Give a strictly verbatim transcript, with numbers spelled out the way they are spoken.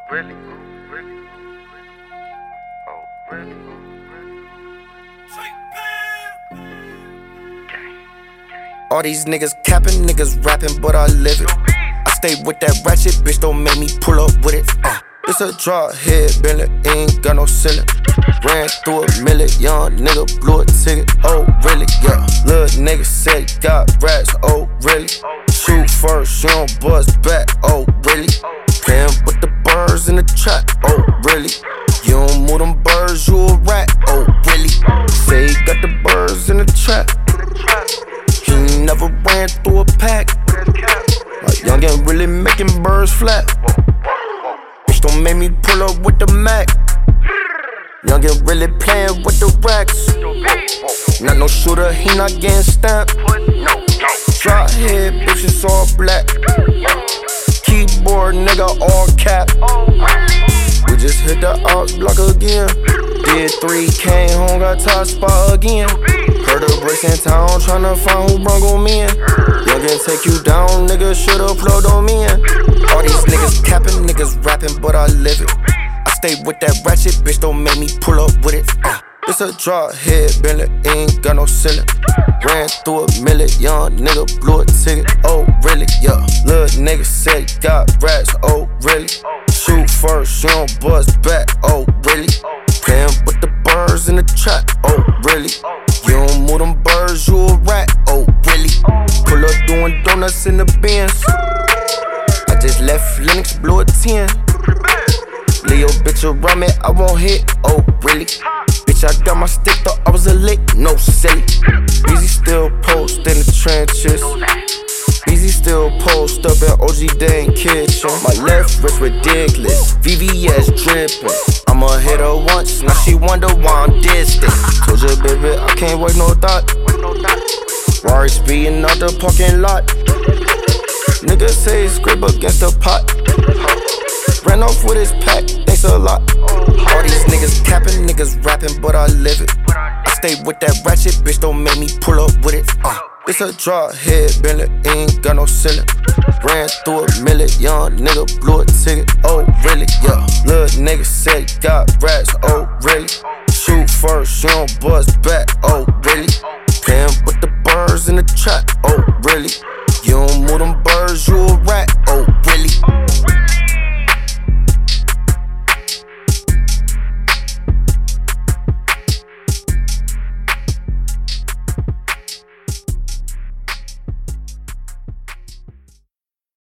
really? Really? Oh, really? All these niggas capping, niggas rapping, but I live it. I stay with that ratchet, bitch, don't make me pull up with it. Uh, it's a draw head, Billy, ain't got no ceiling. Ran through a million, young nigga blew a ticket. Oh, really? Yeah. Little nigga said he got rats. Oh, really? Shoot first, you don't buzz back. Oh, really? Playing with the birds in the trap. Oh, really? You don't move them birds, you a rat. Oh, really? Say he got the birds in the trap. He never ran through a pack. Like youngin' really making birds flat. Bitch, don't make me pull up with the Mac. Youngin' really playing with the racks. Not no shooter, he not getting stamped. Drop head, bitch, it's all black. Keyboard, nigga, all cap. We just hit the out block again. Did three, came home, got top spot again. Heard the bricks in town, tryna find who brung on me in. Youngin' take you down, nigga, should've plugged on me in. All these niggas capping, niggas rapping, but I live it. I stay with that ratchet, bitch, don't make me pull up with it. Uh, it's a draw head, Billy, ain't got no ceiling. Ran through a million, young nigga blew a ticket. Oh, really? Yeah. Little nigga said he got rats. Oh, really? Shoot first, you don't buzz back. Oh, really? Playing with the birds in the trap. Oh, really? You don't move them birds, you a rat. Oh, really? Pull up doing donuts in the bins. I just left Lennox, blew a ten. Leo bitch around me, I won't hit. Oh, really? Bitch, I got my stick, thought I was a lick. No, silly. Easy still post in the trenches. Easy still post up at O G Dang Kitchen. My left wrist ridiculous, V V S drippin'. I'ma hit her once, now she wonder why I'm distant. Told you, baby, I can't wait no thought. Rari speeding out the parking lot. Nigga say scrape against the pot. Ran off with his pack, thanks a lot. All these niggas capping, niggas rapping, but I live it. I stay with that ratchet, bitch, don't make me pull up with it. Uh, it's a draw head, Billy, ain't got no ceiling. Ran through a million, young nigga blew a ticket. Oh, really? Yeah. Little nigga said he got rats. Oh, really? Shoot first, you don't buzz back. Oh, really? Playing with the birds in the trap. Oh, really? You don't move them birds, you